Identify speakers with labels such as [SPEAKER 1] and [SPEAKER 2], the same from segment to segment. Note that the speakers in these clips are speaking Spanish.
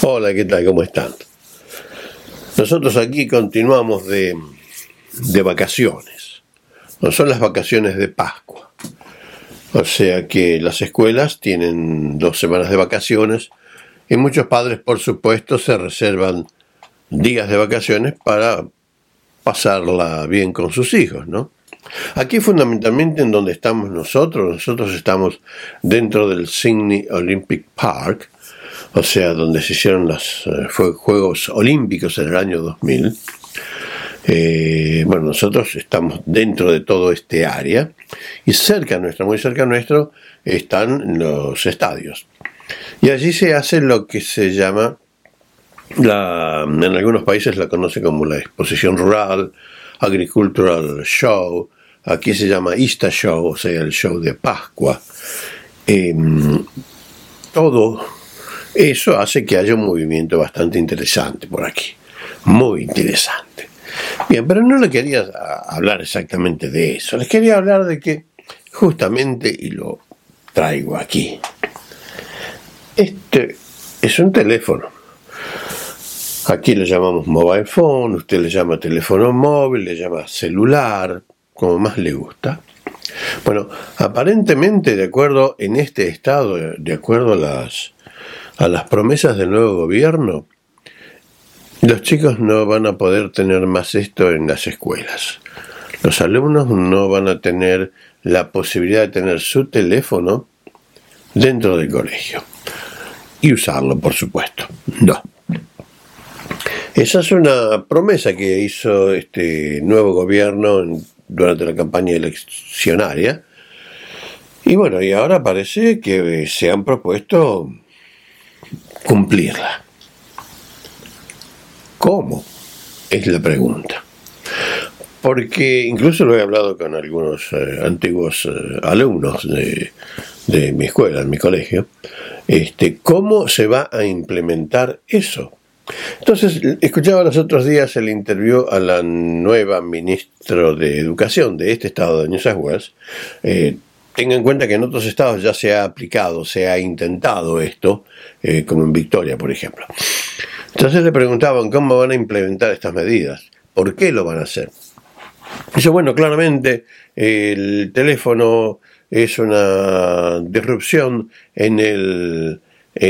[SPEAKER 1] Hola, ¿qué tal? ¿Cómo están? Nosotros aquí continuamos de vacaciones. No son las vacaciones de Pascua. O sea que las escuelas tienen 2 semanas de vacaciones y muchos padres, por supuesto, se reservan días de vacaciones para pasarla bien con sus hijos, ¿no? Aquí fundamentalmente en donde estamos nosotros estamos dentro del Sydney Olympic Park, o sea, donde se hicieron los Juegos Olímpicos en el año 2000. Bueno, nosotros estamos dentro de todo este área y muy cerca nuestro, están los estadios. Y allí se hace lo que se llama, en algunos países la conocen como la Exposición Rural, Agricultural Show, aquí se llama Easter Show, o sea, el show de Pascua. Todo eso hace que haya un movimiento bastante interesante por aquí, muy interesante. Bien, pero no le quería hablar exactamente de eso, les quería hablar de que justamente, y lo traigo aquí, este es un teléfono. Aquí le llamamos mobile phone, usted le llama teléfono móvil, le llama celular, como más le gusta. Bueno, aparentemente, de acuerdo en este estado, de acuerdo a las promesas del nuevo gobierno, los chicos no van a poder tener más esto en las escuelas. Los alumnos no van a tener la posibilidad de tener su teléfono dentro del colegio. Y usarlo, por supuesto. No. Esa es una promesa que hizo este nuevo gobierno durante la campaña eleccionaria. Y bueno, y ahora parece que se han propuesto cumplirla. ¿Cómo? Es la pregunta. Porque incluso lo he hablado con algunos antiguos alumnos de mi escuela, en mi colegio. ¿Cómo se va a implementar eso? Entonces, escuchaba los otros días el interview a la nueva ministra de Educación de este estado de New South Wales. Tenga en cuenta que en otros estados ya se ha aplicado, se ha intentado esto, como en Victoria, por ejemplo. Entonces le preguntaban cómo van a implementar estas medidas, por qué lo van a hacer. Dice, bueno, claramente el teléfono es una disrupción en el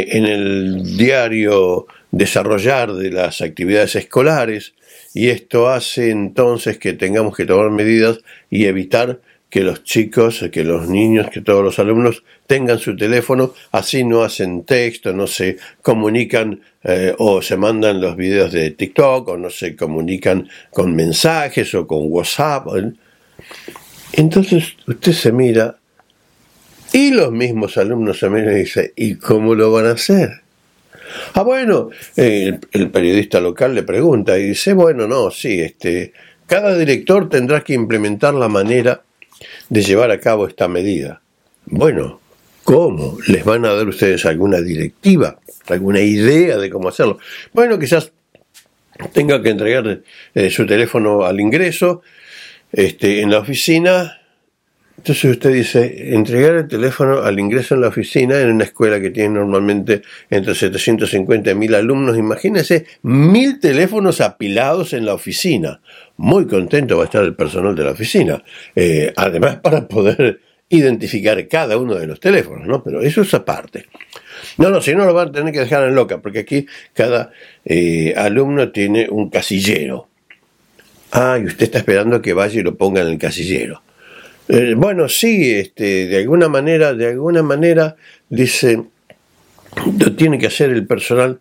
[SPEAKER 1] diario desarrollar de las actividades escolares, y esto hace entonces que tengamos que tomar medidas y evitar que los chicos, que los niños, que todos los alumnos tengan su teléfono, así no hacen texto, no se comunican o se mandan los videos de TikTok, o no se comunican con mensajes o con WhatsApp. Entonces usted se mira y los mismos alumnos se miran y dicen, ¿y cómo lo van a hacer? Bueno, el periodista local le pregunta y dice, bueno, no, sí, cada director tendrá que implementar la manera de llevar a cabo esta medida. Bueno, ¿cómo? ¿Les van a dar ustedes alguna directiva, alguna idea de cómo hacerlo? Bueno, quizás tenga que entregar su teléfono al ingreso en la oficina. Entonces usted dice, entregar el teléfono al ingreso en la oficina en una escuela que tiene normalmente entre 750 y 1000 alumnos. Imagínese 1000 teléfonos apilados en la oficina. Muy contento va a estar el personal de la oficina. Además, para poder identificar cada uno de los teléfonos, ¿no? Pero eso es aparte. No, si no lo van a tener que dejar en loca, porque aquí cada alumno tiene un casillero. Y usted está esperando que vaya y lo ponga en el casillero. Bueno, sí, de alguna manera, dice, lo tiene que hacer el personal.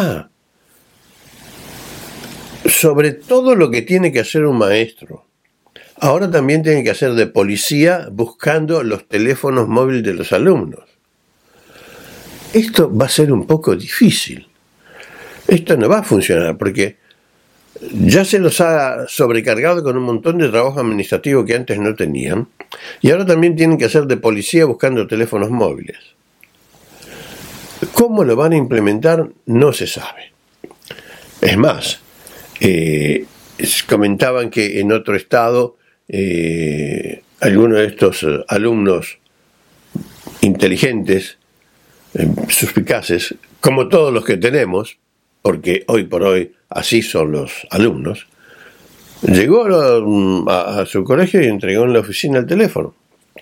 [SPEAKER 1] Sobre todo lo que tiene que hacer un maestro. Ahora también tiene que hacer de policía buscando los teléfonos móviles de los alumnos. Esto va a ser un poco difícil. Esto no va a funcionar porque ya se los ha sobrecargado con un montón de trabajo administrativo que antes no tenían, y ahora también tienen que hacer de policía buscando teléfonos móviles. ¿Cómo lo van a implementar? No se sabe. Es más, comentaban que en otro estado algunos de estos alumnos inteligentes, suspicaces, como todos los que tenemos, porque hoy por hoy así son los alumnos, llegó a su colegio y entregó en la oficina el teléfono.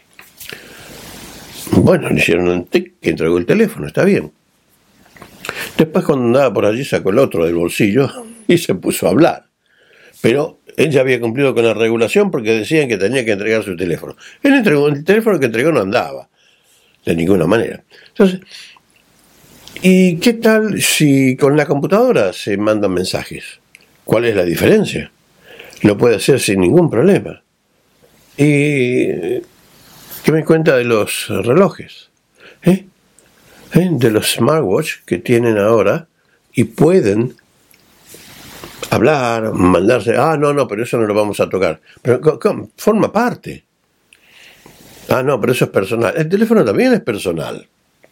[SPEAKER 1] Bueno, le hicieron un tic que entregó el teléfono, está bien. Después cuando andaba por allí sacó el otro del bolsillo y se puso a hablar. Pero él ya había cumplido con la regulación porque decían que tenía que entregar su teléfono. Él entregó el teléfono que entregó, no andaba de ninguna manera. Entonces, ¿y qué tal si con la computadora se mandan mensajes? ¿Cuál es la diferencia? Lo puede hacer sin ningún problema. ¿Y qué me cuenta de los relojes? De los smartwatch que tienen ahora y pueden hablar, mandarse, no, pero eso no lo vamos a tocar. Pero forma parte. No, pero eso es personal. El teléfono también es personal.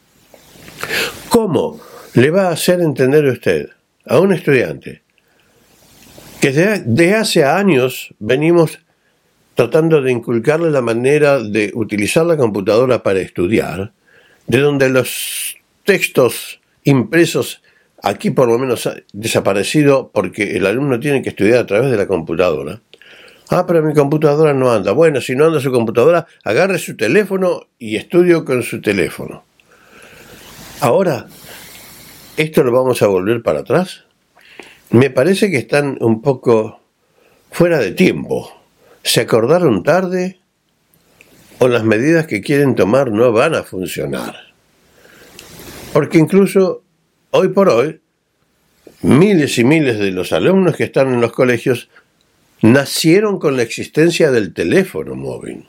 [SPEAKER 1] ¿Cómo le va a hacer entender usted a un estudiante que de hace años venimos tratando de inculcarle la manera de utilizar la computadora para estudiar, de donde los textos impresos aquí por lo menos ha desaparecido porque el alumno tiene que estudiar a través de la computadora? Pero mi computadora no anda. Bueno, si no anda su computadora, agarre su teléfono y estudio con su teléfono. Ahora, ¿esto lo vamos a volver para atrás? Me parece que están un poco fuera de tiempo. ¿Se acordaron tarde? ¿O las medidas que quieren tomar no van a funcionar? Porque incluso hoy por hoy, miles y miles de los alumnos que están en los colegios nacieron con la existencia del teléfono móvil.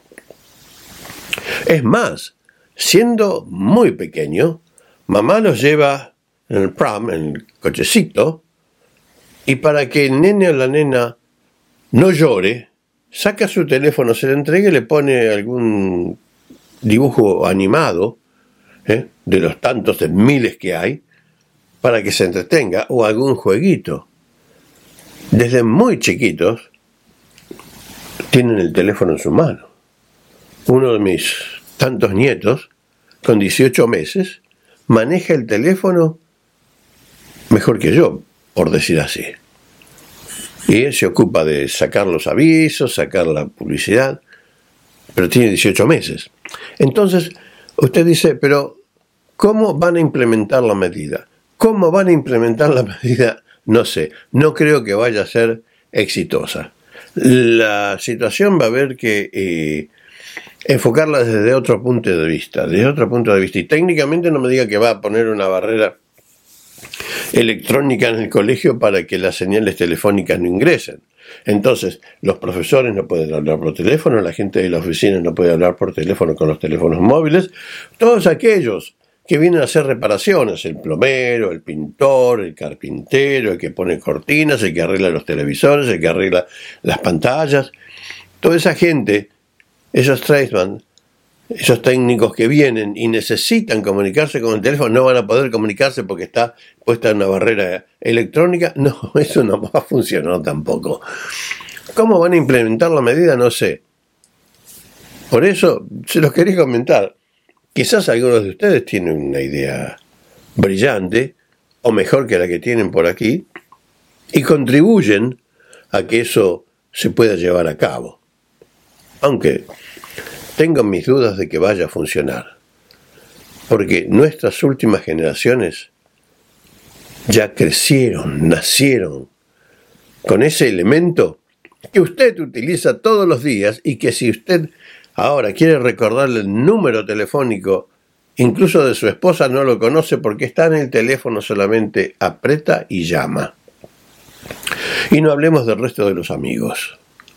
[SPEAKER 1] Es más, siendo muy pequeño, mamá los lleva en el pram, en el cochecito, y para que el nene o la nena no llore, saca su teléfono, se le entrega y le pone algún dibujo animado, de los tantos de miles que hay, para que se entretenga, o algún jueguito. Desde muy chiquitos tienen el teléfono en su mano. Uno de mis tantos nietos, con 18 meses, maneja el teléfono mejor que yo, por decir así. Y él se ocupa de sacar los avisos, sacar la publicidad, pero tiene 18 meses. Entonces, usted dice, pero ¿cómo van a implementar la medida? ¿Cómo van a implementar la medida? No sé, no creo que vaya a ser exitosa. La situación va a haber que enfocarla desde otro punto de vista, y técnicamente no me diga que va a poner una barrera electrónica en el colegio para que las señales telefónicas no ingresen. Entonces, los profesores no pueden hablar por teléfono, la gente de la oficina no puede hablar por teléfono con los teléfonos móviles, todos aquellos que vienen a hacer reparaciones, el plomero, el pintor, el carpintero, el que pone cortinas, el que arregla los televisores, el que arregla las pantallas, toda esa gente, esos tradesmen, esos técnicos que vienen y necesitan comunicarse con el teléfono, no van a poder comunicarse porque está puesta una barrera electrónica. No, eso no va a funcionar tampoco. ¿Cómo van a implementar la medida? No sé. Por eso se los quería comentar. Quizás algunos de ustedes tienen una idea brillante, o mejor que la que tienen por aquí, y contribuyen a que eso se pueda llevar a cabo. Aunque tengo mis dudas de que vaya a funcionar, porque nuestras últimas generaciones ya crecieron, nacieron con ese elemento que usted utiliza todos los días y que si usted ahora quiere recordarle el número telefónico, incluso de su esposa, no lo conoce porque está en el teléfono, solamente aprieta y llama. Y no hablemos del resto de los amigos.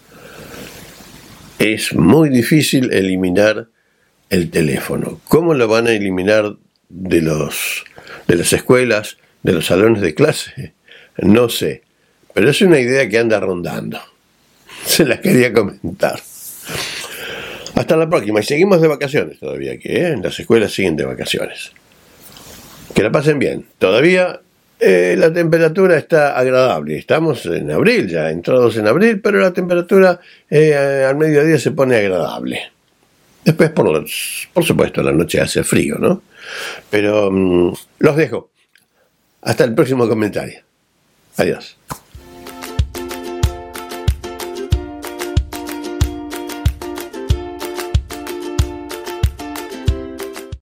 [SPEAKER 1] Es muy difícil eliminar el teléfono. ¿Cómo lo van a eliminar de las escuelas, de los salones de clase? No sé, pero es una idea que anda rondando. Se las quería comentar. Hasta la próxima. Y seguimos de vacaciones todavía aquí, las escuelas siguen de vacaciones. Que la pasen bien. Todavía la temperatura está agradable. Estamos en abril ya, entrados en abril, pero la temperatura al mediodía se pone agradable. Después, por supuesto, la noche hace frío, ¿no? Pero los dejo. Hasta el próximo comentario. Adiós.